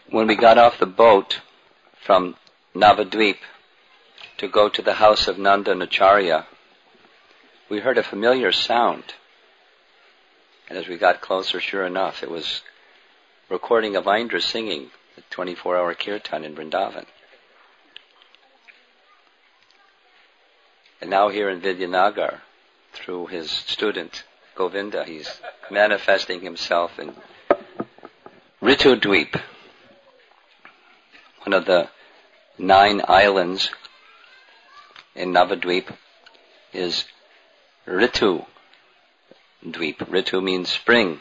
When we got off the boat from Navadvip to go to the house of Nanda and Acharya, we heard a familiar sound. And as we got closer, sure enough, it was recording of Indra singing the 24-hour kirtan in Vrindavan. And now here in Vidyanagar, through his student Govinda, he's manifesting himself in Ritudvip, one of the 9 islands in Navadvip is Ritudvip. Ritu means spring.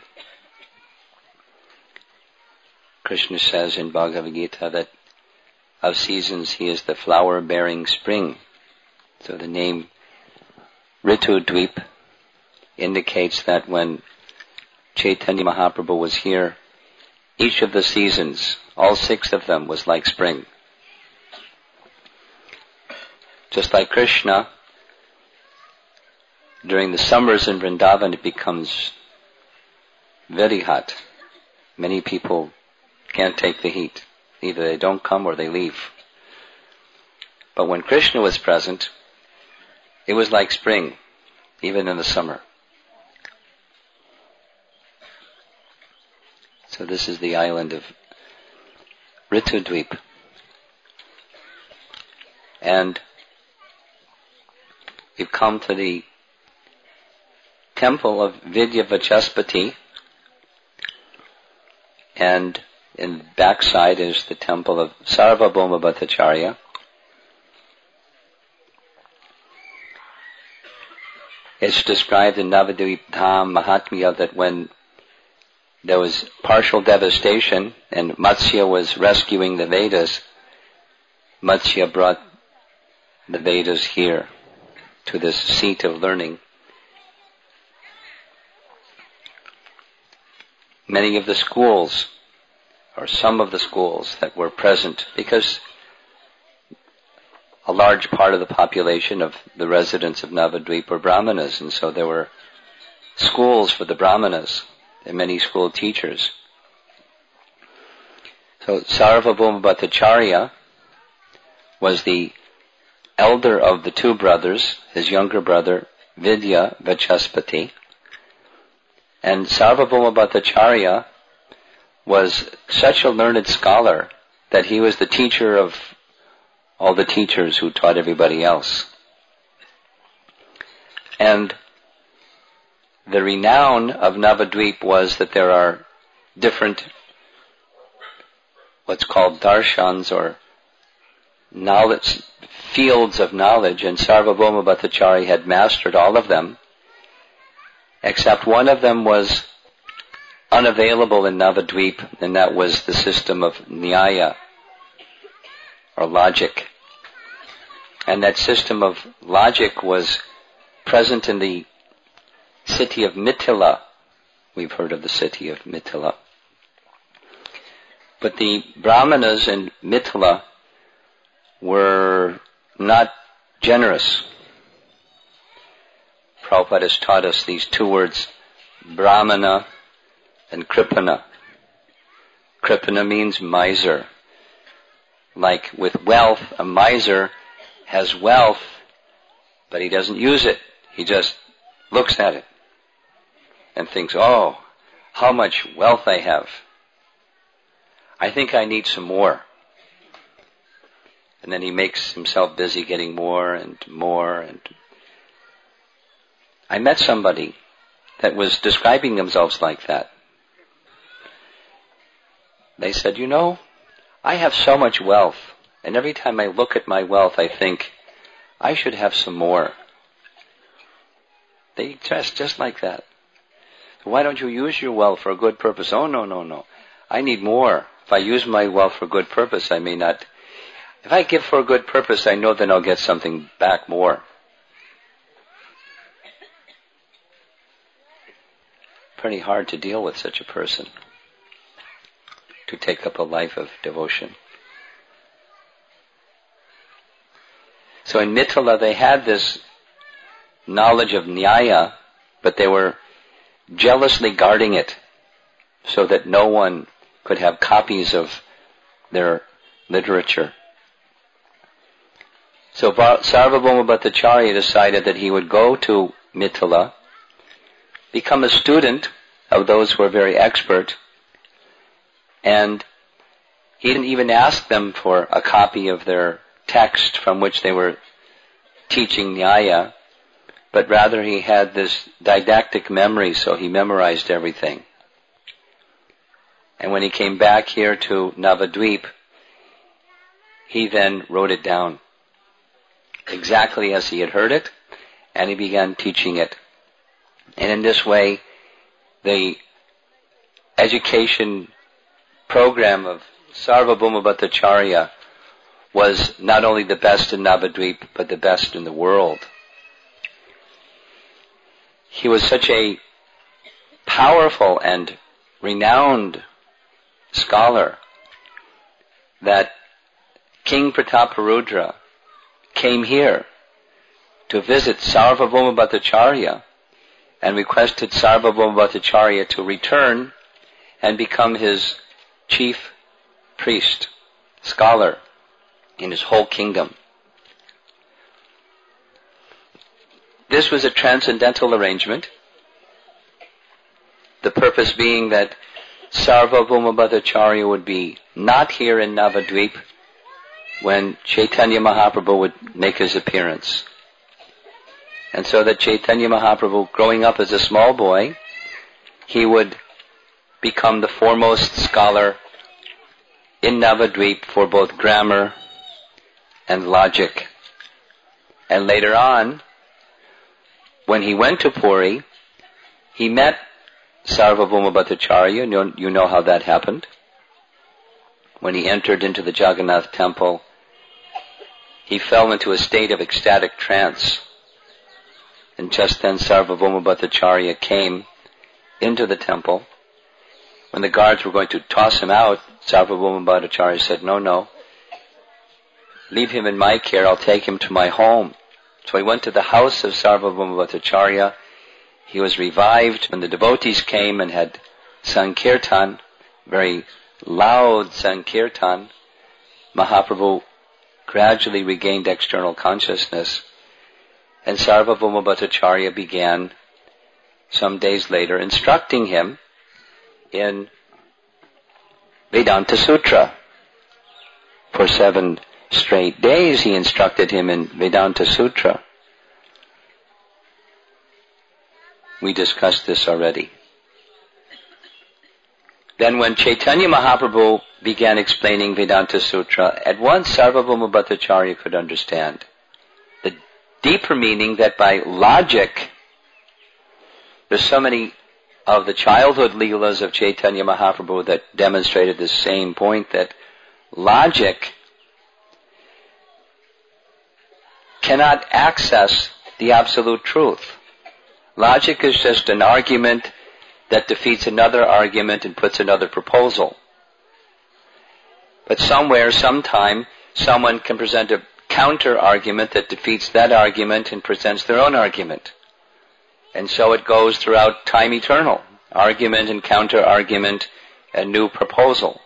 Krishna says in Bhagavad Gita that of seasons he is the flower-bearing spring. So the name Ritudvip indicates that when Chaitanya Mahaprabhu was here, each of the seasons, all 6 of them, was like spring. Just like Krishna, during the summers in Vrindavan it becomes very hot. Many people can't take the heat. Either they don't come or they leave. But when Krishna was present, it was like spring, even in the summer. So this is the island of Ritudvip. And we've come to the temple of Vidya Vachaspati, and in the backside is the temple of Sarvabhauma Bhattacharya. It's described in Navadvip Dham Mahatmya that when there was partial devastation and Matsya was rescuing the Vedas, Matsya brought the Vedas here to this seat of learning. Many of the schools, or some of the schools that were present, because a large part of the population of the residents of Navadvip were Brahmanas, and so there were schools for the Brahmanas and many school teachers. So Sarvabhauma Bhattacharya was the elder of the 2 brothers, his younger brother Vidya Vachaspati. And Sarvabhauma Bhattacharya was such a learned scholar that he was the teacher of all the teachers who taught everybody else. And the renown of Navadvip was that there are different, what's called darshans, or knowledge, fields of knowledge, and Sarvabhauma Bhattacharya had mastered all of them, except one of them was unavailable in Navadvip, and that was the system of Nyaya, or logic. And that system of logic was present in the city of Mithila. We've heard of the city of Mithila. But the Brahmanas in Mithila were not generous. Prabhupada has taught us these 2 words, Brahmana and Kripana. Kripana means miser. Like with wealth, a miser has wealth, but he doesn't use it. He just looks at it and thinks, oh, how much wealth I have. I think I need some more. And then he makes himself busy getting more and more. And I met somebody that was describing themselves like that. They said, you know, I have so much wealth, and every time I look at my wealth, I think, I should have some more. They dress just like that. Why don't you use your wealth for a good purpose? Oh, no. I need more. If I use my wealth for a good purpose, I may not. If I give for a good purpose, I know then I'll get something back more. Pretty hard to deal with such a person, to take up a life of devotion. So in Mithila they had this knowledge of Nyaya, but they were jealously guarding it so that no one could have copies of their literature. So Sarvabhauma Bhattacharya decided that he would go to Mithila, become a student of those who are very expert, and he didn't even ask them for a copy of their text from which they were teaching Nyaya, but rather he had this didactic memory, so he memorized everything. And when he came back here to Navadvip, he then wrote it down exactly as he had heard it, and he began teaching it. And in this way, the education program of Sarvabhauma Bhattacharya was not only the best in Navadvip, but the best in the world. He was such a powerful and renowned scholar that King Prataparudra came here to visit Sarvabhauma Bhattacharya and requested Sarvabhauma Bhattacharya to return and become his chief priest, scholar in his whole kingdom. This was a transcendental arrangement, the purpose being that Sarvabhauma Bhattacharya would be not here in Navadvip when Chaitanya Mahaprabhu would make his appearance. And so that Chaitanya Mahaprabhu, growing up as a small boy, he would become the foremost scholar in Navadvip for both grammar and logic. And later on, when he went to Puri, he met Sarvabhauma Bhattacharya. You know how that happened. When he entered into the Jagannath temple, he fell into a state of ecstatic trance. And just then Sarvabhauma Bhattacharya came into the temple. When the guards were going to toss him out, Sarvabhauma Bhattacharya said, no, leave him in my care, I'll take him to my home. So he went to the house of Sarvabhauma Bhattacharya. He was revived when the devotees came and had Sankirtan, very loud Sankirtan. Mahaprabhu gradually regained external consciousness, and Sarvabhauma Bhattacharya began, some days later, instructing him in Vedanta Sutra. For 7 straight days he instructed him in Vedanta Sutra. We discussed this already. Then when Chaitanya Mahaprabhu began explaining Vedanta Sutra, at once Sarvabhauma Bhattacharya could understand the deeper meaning that by logic, there's so many of the childhood Leelas of Chaitanya Mahaprabhu that demonstrated the same point, that logic cannot access the absolute truth. Logic is just an argument that defeats another argument and puts another proposal. But somewhere, sometime, someone can present a counter-argument that defeats that argument and presents their own argument. And so it goes throughout time eternal. Argument and counter-argument and new proposal.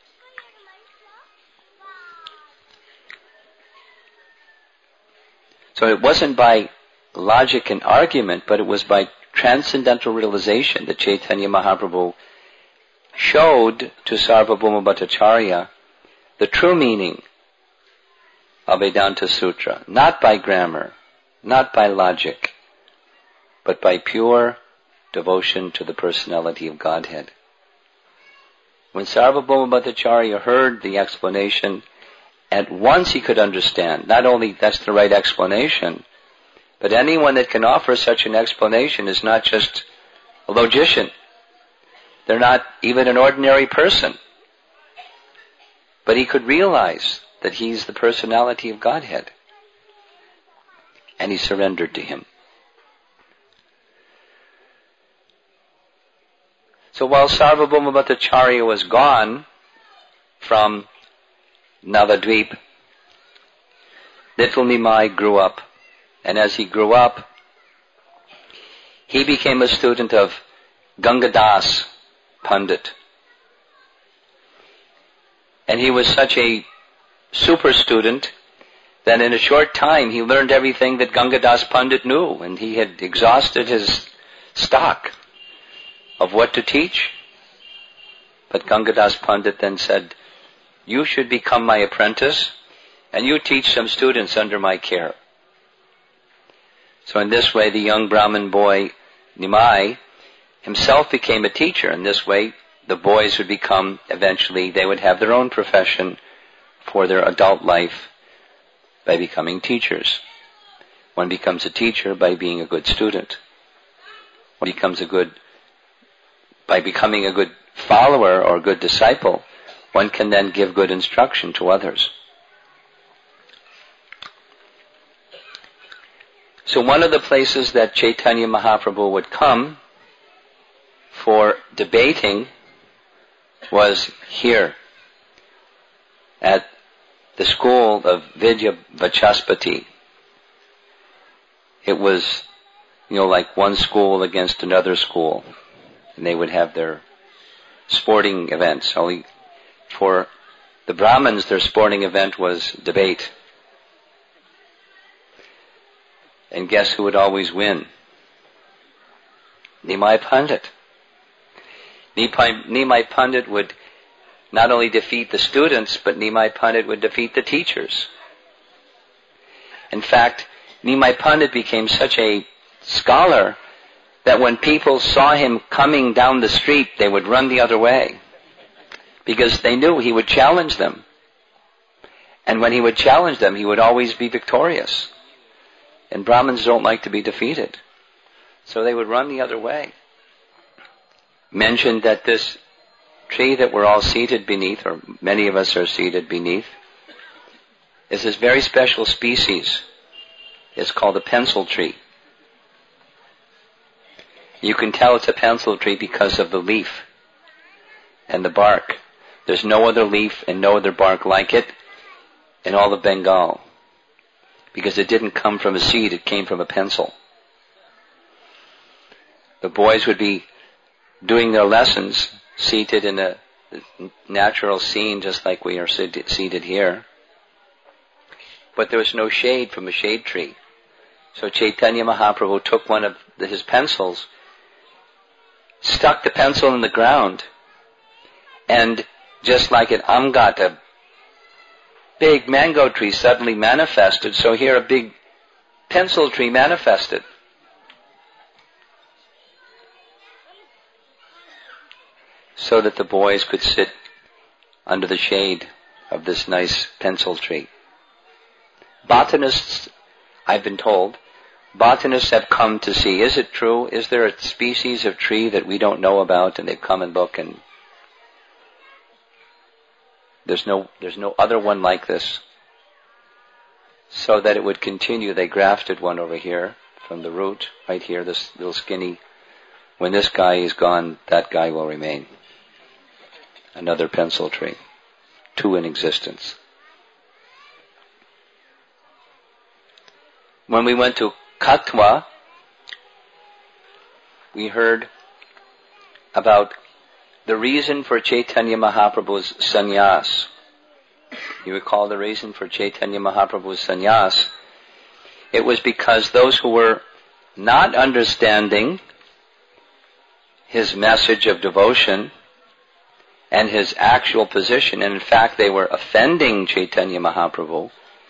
So it wasn't by logic and argument, but it was by transcendental realization that Chaitanya Mahaprabhu showed to Sarvabhauma Bhattacharya the true meaning of Vedanta Sutra, not by grammar, not by logic, but by pure devotion to the personality of Godhead. When Sarvabhauma Bhattacharya heard the explanation, at once he could understand, not only that's the right explanation, but anyone that can offer such an explanation is not just a logician. They're not even an ordinary person. But he could realize that he's the personality of Godhead. And he surrendered to him. So while Sarvabhauma Bhattacharya was gone from Navadvip, little Nimai grew up. And as he grew up, he became a student of Gangadas Pandit. And he was such a super student that in a short time he learned everything that Gangadas Pandit knew, and he had exhausted his stock of what to teach. But Gangadas Pandit then said, "You should become my apprentice, and you teach some students under my care." So in this way, the young Brahmin boy, Nimai, himself became a teacher. In this way, the boys would become, eventually, they would have their own profession for their adult life by becoming teachers. One becomes a teacher by being a good student. One becomes by becoming a good follower or good disciple, one can then give good instruction to others. So one of the places that Chaitanya Mahaprabhu would come for debating was here at the school of Vidya Vachaspati. It was, like one school against another school, and they would have their sporting events. Only for the Brahmins, their sporting event was debate. And guess who would always win? Nimai Pandit. Nimai Pandit would not only defeat the students, but Nimai Pandit would defeat the teachers. In fact, Nimai Pandit became such a scholar that when people saw him coming down the street, they would run the other way, because they knew he would challenge them. And when he would challenge them, he would always be victorious. And Brahmins don't like to be defeated, so they would run the other way. Mentioned that this tree that we're all seated beneath, or many of us are seated beneath, is this very special species. It's called a pencil tree. You can tell it's a pencil tree because of the leaf and the bark. There's no other leaf and no other bark like it in all of Bengal, because it didn't come from a seed, it came from a pencil. The boys would be doing their lessons seated in a natural scene, just like we are seated here. But there was no shade from a shade tree. So Chaitanya Mahaprabhu took one of his pencils, stuck the pencil in the ground, and just like at Amgat, a big mango tree suddenly manifested, so here a big pencil tree manifested. So that the boys could sit under the shade of this nice pencil tree. Botanists, I've been told, botanists have come to see, is it true? Is there a species of tree that we don't know about, and they've come and look, and there's no other one like this. So that it would continue, they grafted one over here from the root, right here, this little skinny. When this guy is gone, that guy will remain. Another pencil tree. Two in existence. When we went to Katwa, we heard about the reason for Chaitanya Mahaprabhu's sannyas. You recall the reason for Chaitanya Mahaprabhu's sannyas? It was because those who were not understanding his message of devotion and his actual position, and in fact they were offending Chaitanya Mahaprabhu,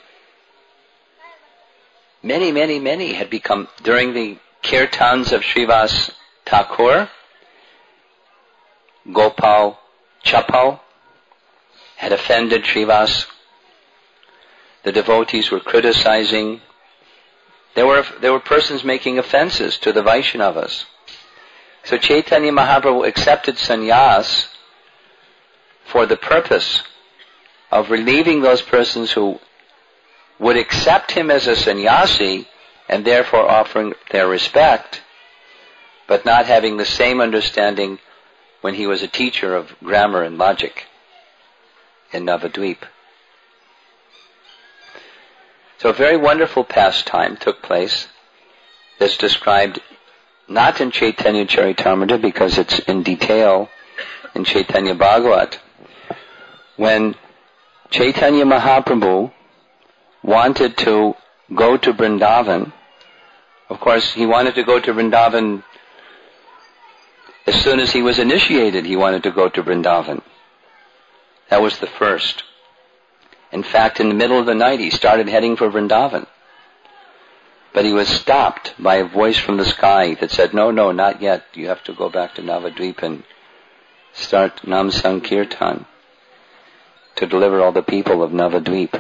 many had become, during the kirtans of Srivas Thakur, Gopal Chapal had offended Srivas. The devotees were criticizing. There were persons making offenses to the Vaishnavas. So Chaitanya Mahaprabhu accepted sannyas for the purpose of relieving those persons who would accept him as a sannyasi and therefore offering their respect, but not having the same understanding when he was a teacher of grammar and logic in Navadvip. So a very wonderful pastime took place that's described not in Chaitanya Charitamrita because it's in detail in Chaitanya Bhagavat, when Chaitanya Mahaprabhu wanted to go to Vrindavan. Of course, he wanted to go to Vrindavan as soon as he was initiated. He wanted to go to Vrindavan. That was the first. In fact, in the middle of the night, he started heading for Vrindavan. But he was stopped by a voice from the sky that said, no, not yet. You have to go back to Navadvip and start Nam Sankirtan to deliver all the people of Navadvip.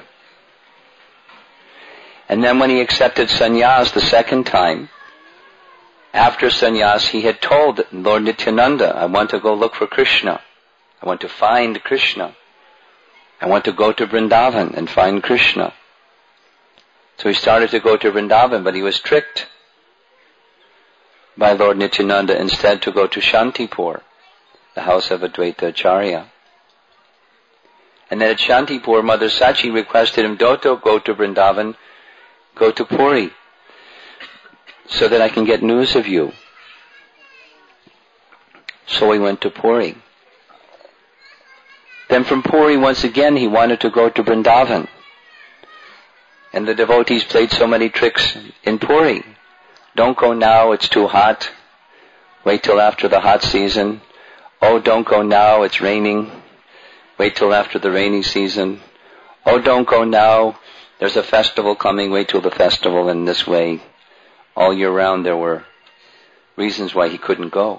And then when he accepted sannyas the second time, after sannyas, he had told Lord Nityananda, I want to go look for Krishna. I want to find Krishna. I want to go to Vrindavan and find Krishna. So he started to go to Vrindavan, but he was tricked by Lord Nityananda instead to go to Shantipur, the house of Advaita Acharya. And then at Shantipur, Mother Sachi requested him, Doto, go to Vrindavan, go to Puri, so that I can get news of you. So he went to Puri. Then from Puri, once again, he wanted to go to Vrindavan. And the devotees played so many tricks in Puri. Don't go now, it's too hot. Wait till after the hot season. Oh, don't go now, it's raining. Wait till after the rainy season. Oh, don't go now, there's a festival coming, wait till the festival. And this way, all year round, there were reasons why he couldn't go.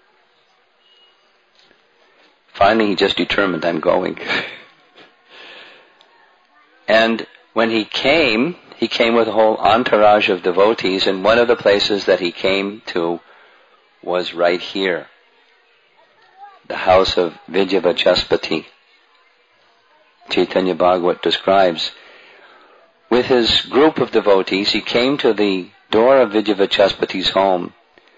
Finally, he just determined, I'm going. And when he came with a whole entourage of devotees, and one of the places that he came to was right here, the house of Vijayavachaspati. Chaitanya Bhagavat describes, with his group of devotees, he came to the door of Vijayavachaspati's home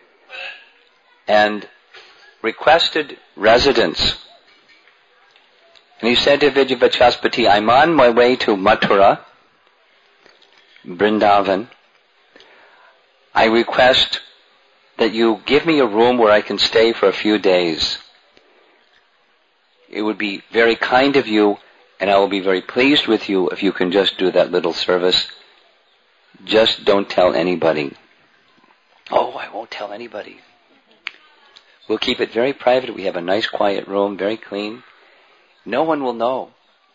and requested residence. And he said to Vijayavachaspati, I'm on my way to Mathura, Vrindavan. I request that you give me a room where I can stay for a few days. It would be very kind of you, and I will be very pleased with you if you can just do that little service. Just don't tell anybody. Oh, I won't tell anybody. We'll keep it very private. We have a nice quiet room, very clean. No one will know.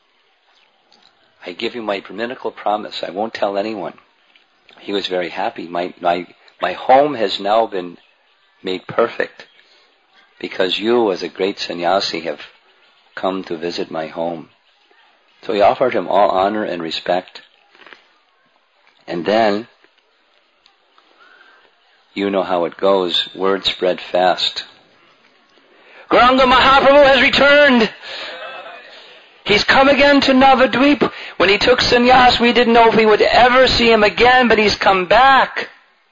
I give you my brahminical promise. I won't tell anyone. He was very happy. My home has now been made perfect because you, as a great sannyasi, have come to visit my home. So he offered him all honor and respect. And then, you know how it goes. Word spread fast. Gauranga Mahaprabhu has returned. He's come again to Navadvip. When he took sannyas, we didn't know if we would ever see him again, but he's come back.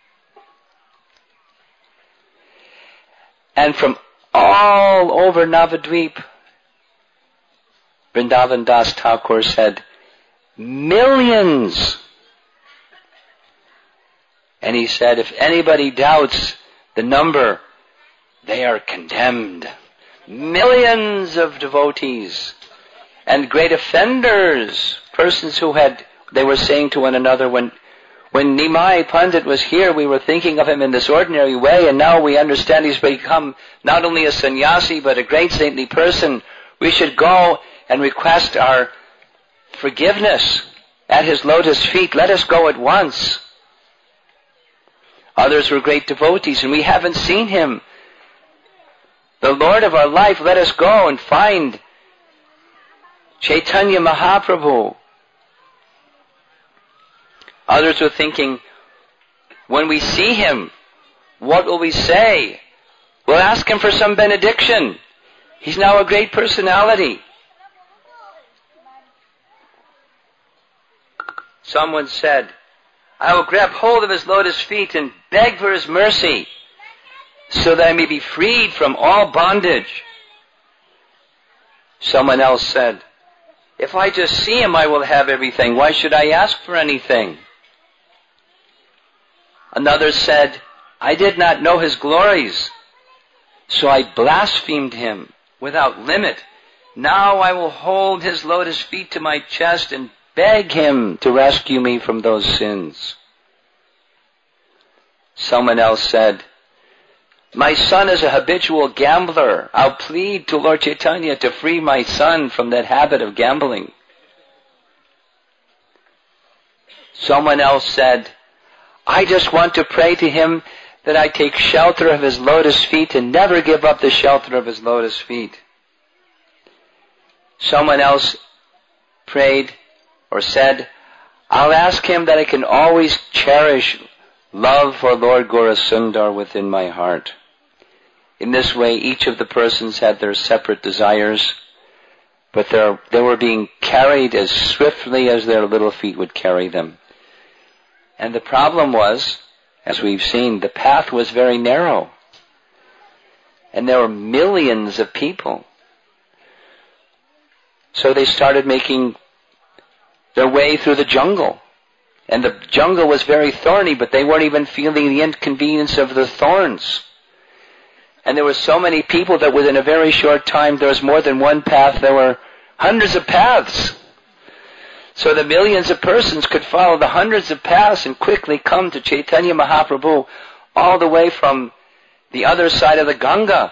And from all over Navadvip, Vrindavan Das Thakur said, millions. And he said, if anybody doubts the number, they are condemned. Millions of devotees. And great offenders, persons who they were saying to one another, when Nimai Pandit was here, we were thinking of him in this ordinary way, and now we understand he's become not only a sannyasi, but a great saintly person. We should go and request our forgiveness at his lotus feet. Let us go at once. Others were great devotees, and we haven't seen him. The Lord of our life, let us go and find Chaitanya Mahaprabhu. Others were thinking, when we see him, what will we say? We'll ask him for some benediction. He's now a great personality. Someone said, I will grab hold of his lotus feet and beg for his mercy so that I may be freed from all bondage. Someone else said, if I just see him, I will have everything. Why should I ask for anything? Another said, I did not know his glories, so I blasphemed him without limit Now I will hold his lotus feet to my chest and beg him to rescue me from those sins. Someone else said, my son is a habitual gambler. I'll plead to Lord Chaitanya to free my son from that habit of gambling. Someone else said, I just want to pray to him that I take shelter of his lotus feet and never give up the shelter of his lotus feet. Someone else prayed or said, I'll ask him that I can always cherish love for Lord Gaurasundar within my heart. In this way, each of the persons had their separate desires, but they were being carried as swiftly as their little feet would carry them. And the problem was, as we've seen, the path was very narrow. And there were millions of people. So they started making their way through the jungle. And the jungle was very thorny, but they weren't even feeling the inconvenience of the thorns. And there were so many people that within a very short time there was more than one path. There were hundreds of paths. So the millions of persons could follow the hundreds of paths and quickly come to Chaitanya Mahaprabhu all the way from the other side of the Ganga.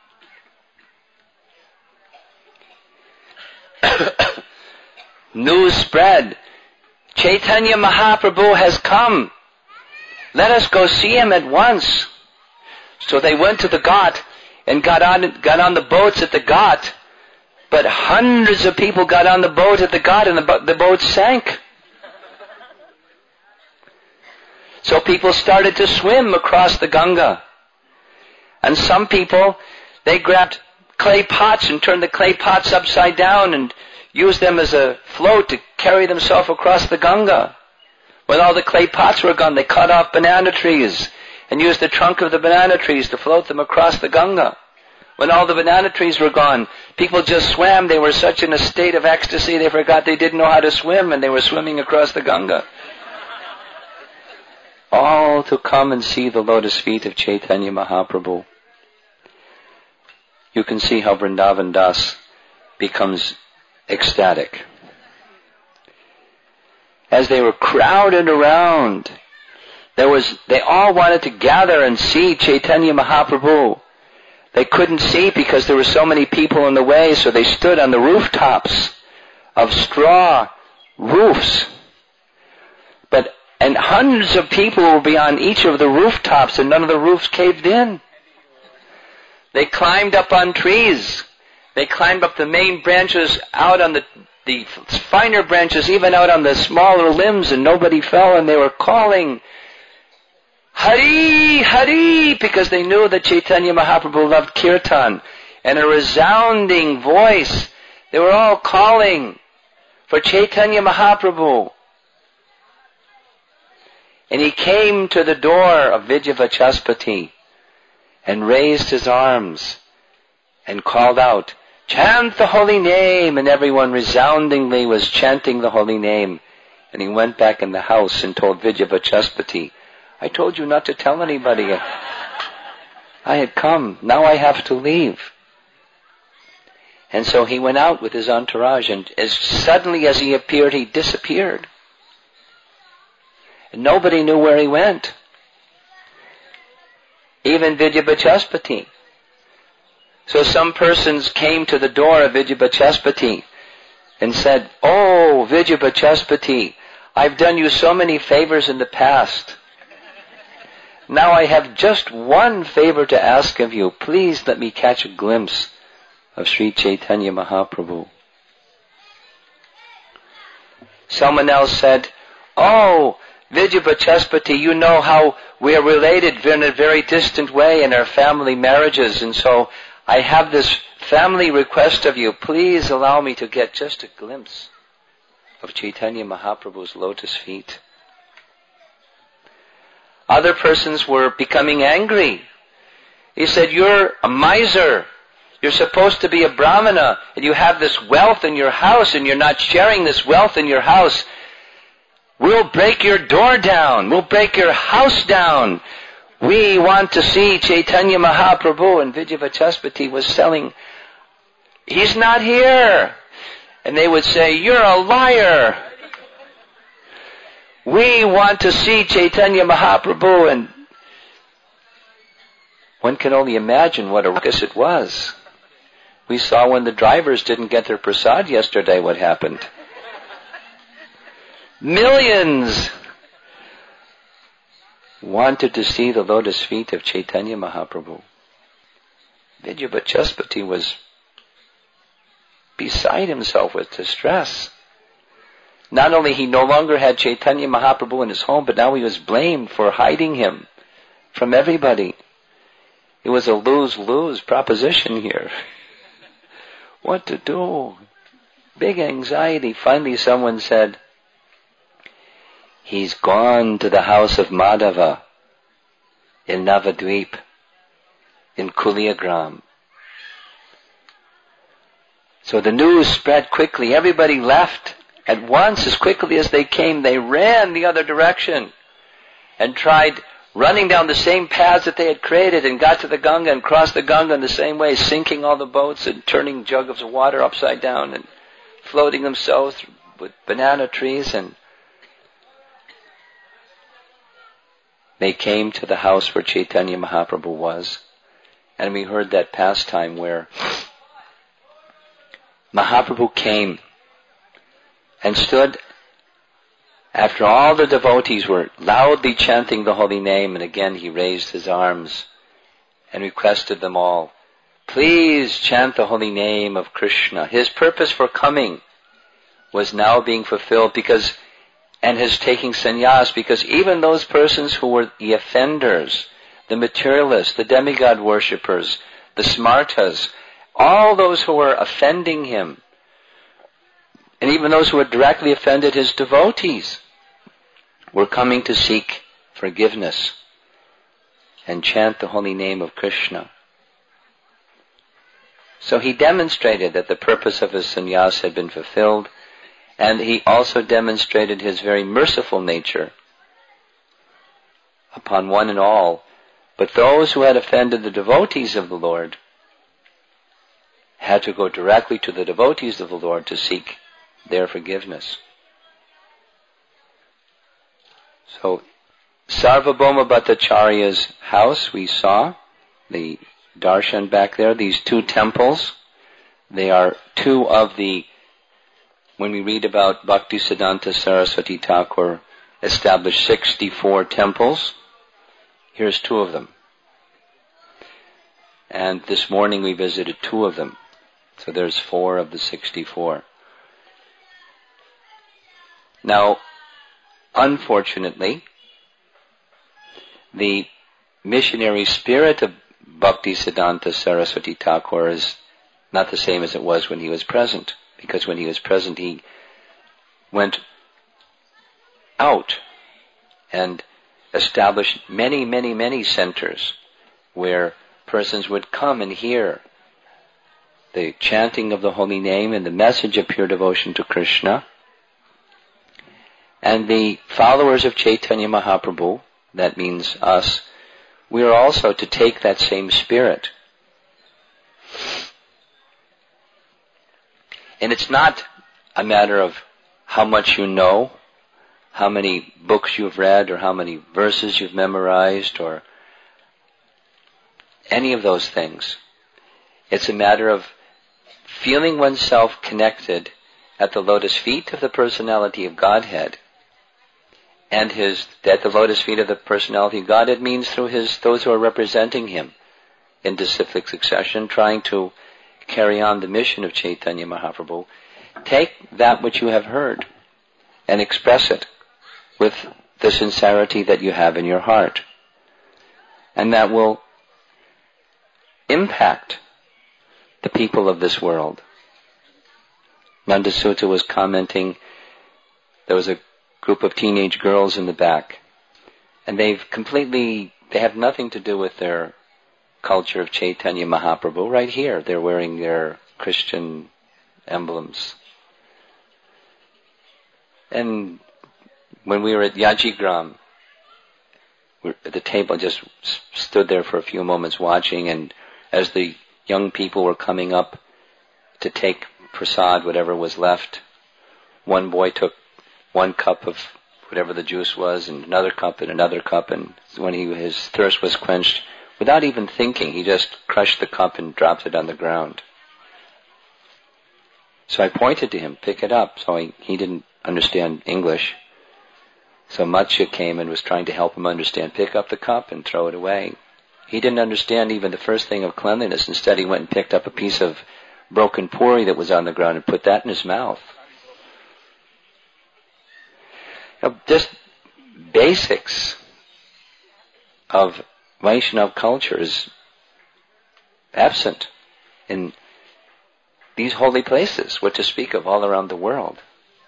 News spread. Chaitanya Mahaprabhu has come. Let us go see him at once. So they went to the Ghat and got on the boats at the Ghat. But hundreds of people got on the boat at the Ghat and the boat sank. So people started to swim across the Ganga. And some people, they grabbed clay pots and turned the clay pots upside down and used them as a float to carry themselves across the Ganga. When all the clay pots were gone, they cut off banana trees and used the trunk of the banana trees to float them across the Ganga. When all the banana trees were gone, people just swam. They were such in a state of ecstasy, they forgot they didn't know how to swim, and they were swimming across the Ganga. All to come and see the lotus feet of Chaitanya Mahaprabhu. You can see how Vrindavan Das becomes ecstatic. As they were crowded around, they all wanted to gather and see Chaitanya Mahaprabhu. They couldn't see because there were so many people in the way, so they stood on the rooftops of straw roofs. And hundreds of people will be on each of the rooftops, and none of the roofs caved in. They climbed up on trees. They climbed up the main branches, out on the finer branches, even out on the smaller limbs, and nobody fell, and they were calling, Hari, Hari, because they knew that Chaitanya Mahaprabhu loved kirtan. And a resounding voice, they were all calling for Chaitanya Mahaprabhu. And he came to the door of Vijayavachaspati and raised his arms and called out, chant the holy name, and everyone resoundingly was chanting the holy name. And he went back in the house and told Vijayavachaspati, I told you not to tell anybody. I had come. Now I have to leave. And so he went out with his entourage, and as suddenly as he appeared, he disappeared. And nobody knew where he went. Even Vijayavachaspati. So some persons came to the door of Vijayavachaspati and said, oh, Vijayavachaspati, I've done you so many favors in the past. Now I have just one favor to ask of you. Please let me catch a glimpse of Sri Chaitanya Mahaprabhu. Someone else said, oh, Vijayavachaspati, you know how we are related in a very distant way in our family marriages, and so I have this family request of you. Please allow me to get just a glimpse of Chaitanya Mahaprabhu's lotus feet. Other persons were becoming angry. He said, you're a miser. You're supposed to be a brahmana, and you have this wealth in your house, and you're not sharing this wealth in your house. We'll break your door down. We'll break your house down. We want to see Chaitanya Mahaprabhu. And Vijayavachaspati was He's not here. And they would say, you're a liar. We want to see Chaitanya Mahaprabhu. And one can only imagine what a ruckus it was. We saw when the drivers didn't get their prasad yesterday what happened. Millions wanted to see the lotus feet of Chaitanya Mahaprabhu. Vidyabhachaspati was beside himself with distress. Not only he no longer had Chaitanya Mahaprabhu in his home, but now he was blamed for hiding him from everybody. It was a lose-lose proposition here. What to do? Big anxiety. Finally someone said, he's gone to the house of Madhava in Navadvip, in Kuliagram. So the news spread quickly. Everybody left at once. As quickly as they came, they ran the other direction and tried running down the same paths that they had created and got to the Ganga and crossed the Ganga in the same way, sinking all the boats and turning jugs of water upside down and floating themselves with banana trees. And they came to the house where Chaitanya Mahaprabhu was. And we heard that pastime where Mahaprabhu came and stood after all the devotees were loudly chanting the holy name, and again he raised his arms and requested them all, please chant the holy name of Krishna. His purpose for coming was now being fulfilled and his taking sannyas, because even those persons who were the offenders, the materialists, the demigod worshippers, the smartas, all those who were offending him, and even those who had directly offended his devotees, were coming to seek forgiveness and chant the holy name of Krishna. So he demonstrated that the purpose of his sannyas had been fulfilled, and he also demonstrated his very merciful nature upon one and all. But those who had offended the devotees of the Lord had to go directly to the devotees of the Lord to seek their forgiveness. So, Sarvabhauma Bhattacharya's house, we saw the darshan back there, these two temples. They are two of the, when we read about Bhaktisiddhanta Saraswati Thakur established 64 temples, here's two of them. And this morning we visited two of them. So there's 4 of the 64. Now, unfortunately, the missionary spirit of Bhaktisiddhanta Saraswati Thakur is not the same as it was when he was present. Because when he was present, he went out and established many, many, many centers where persons would come and hear the chanting of the holy name and the message of pure devotion to Krishna. And the followers of Chaitanya Mahaprabhu, that means us, we are also to take that same spirit. And it's not a matter of how much you know, how many books you've read, or how many verses you've memorized, or any of those things. It's a matter of feeling oneself connected at the lotus feet of the personality of Godhead. And at the lotus feet of the personality of Godhead means through those who are representing him in disciplic succession, trying to carry on the mission of Chaitanya Mahaprabhu. Take that which you have heard and express it with the sincerity that you have in your heart. And that will impact the people of this world. Nanda Sutta was commenting, there was a group of teenage girls in the back, and they have nothing to do with their culture of Chaitanya Mahaprabhu. Right here, they're wearing their Christian emblems. And when we were at Yajigram, at the table, just stood there for a few moments watching, and as the young people were coming up to take prasad, whatever was left. One boy took 1 cup of whatever the juice was, and another cup, and when his thirst was quenched, without even thinking, he just crushed the cup and dropped it on the ground. So I pointed to him, pick it up. So he didn't understand English. So Matsya came and was trying to help him understand, pick up the cup and throw it away. He didn't understand even the first thing of cleanliness. Instead, he went and picked up a piece of broken puri that was on the ground and put that in his mouth. Now, just basics of Vaishnava culture is absent in these holy places, what to speak of all around the world.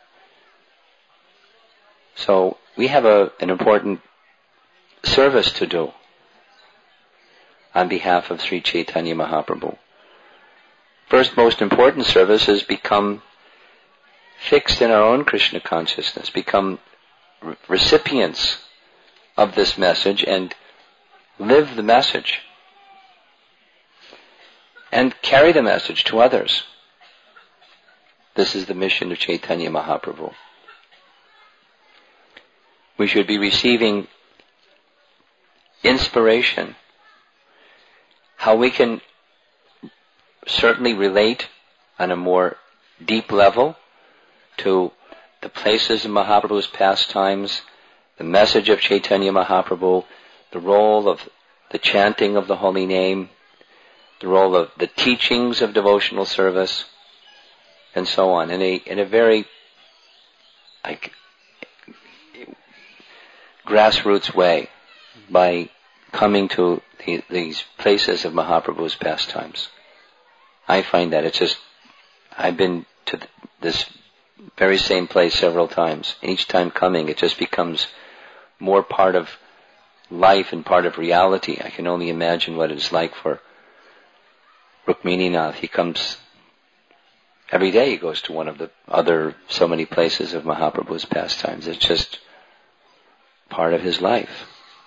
So we have an important service to do on behalf of Sri Chaitanya Mahaprabhu. First most important service is become fixed in our own Krishna consciousness, become recipients of this message and live the message and carry the message to others. This is the mission of Chaitanya Mahaprabhu. We should be receiving inspiration, how we can certainly relate on a more deep level to the places of Mahaprabhu's pastimes, the message of Chaitanya Mahaprabhu, the role of the chanting of the holy name, the role of the teachings of devotional service, and so on, in a very grassroots way, by coming to these places of Mahaprabhu's pastimes. I find that I've been to this very same place several times. Each time coming, it just becomes more part of life and part of reality. I can only imagine what it's like for Rukmininath. He comes every day. He goes to one of the other so many places of Mahaprabhu's pastimes. It's just part of his life.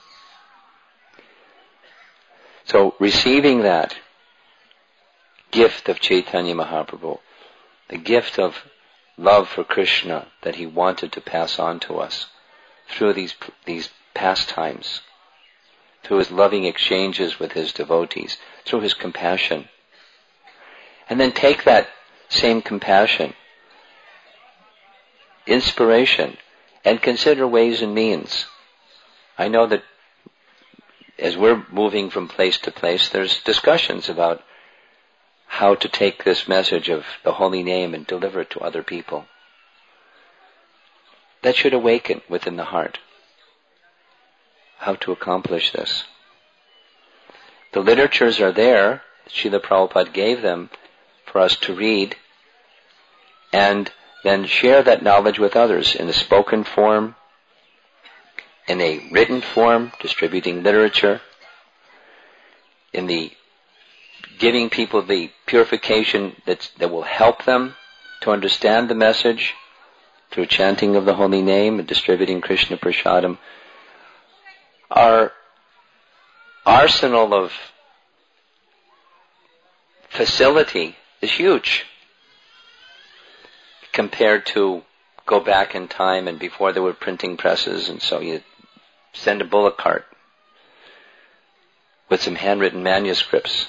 So receiving that gift of Chaitanya Mahaprabhu, the gift of love for Krishna that he wanted to pass on to us through these pastimes, through his loving exchanges with his devotees, through his compassion. And then take that same compassion, inspiration, and consider ways and means. I know that as we're moving from place to place, there's discussions about how to take this message of the holy name and deliver it to other people. That should awaken within the heart. How to accomplish this. The literatures are there. Srila Prabhupada gave them for us to read and then share that knowledge with others in a spoken form, in a written form, distributing literature, in the giving people the purification that will help them to understand the message through chanting of the holy name and distributing Krishna Prasadam. Our arsenal of facility is huge compared to go back in time and before there were printing presses, and so you send a bullock cart with some handwritten manuscripts.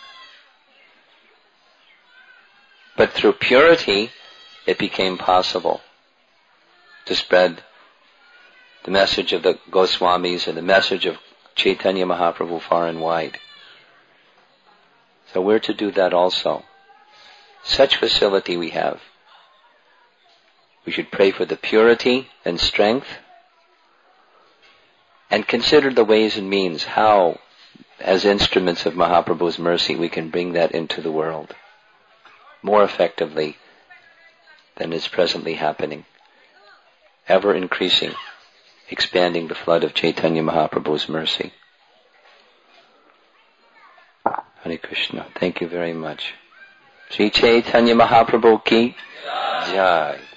But through purity, it became possible to spread the message of the Goswamis and the message of Chaitanya Mahaprabhu far and wide. So we're to do that also. Such facility we have. We should pray for the purity and strength and consider the ways and means how, as instruments of Mahaprabhu's mercy, we can bring that into the world more effectively than is presently happening, ever increasing, expanding the flood of Chaitanya Mahaprabhu's mercy. Hare Krishna. Thank you very much. Sri Chaitanya Mahaprabhu ki Jai.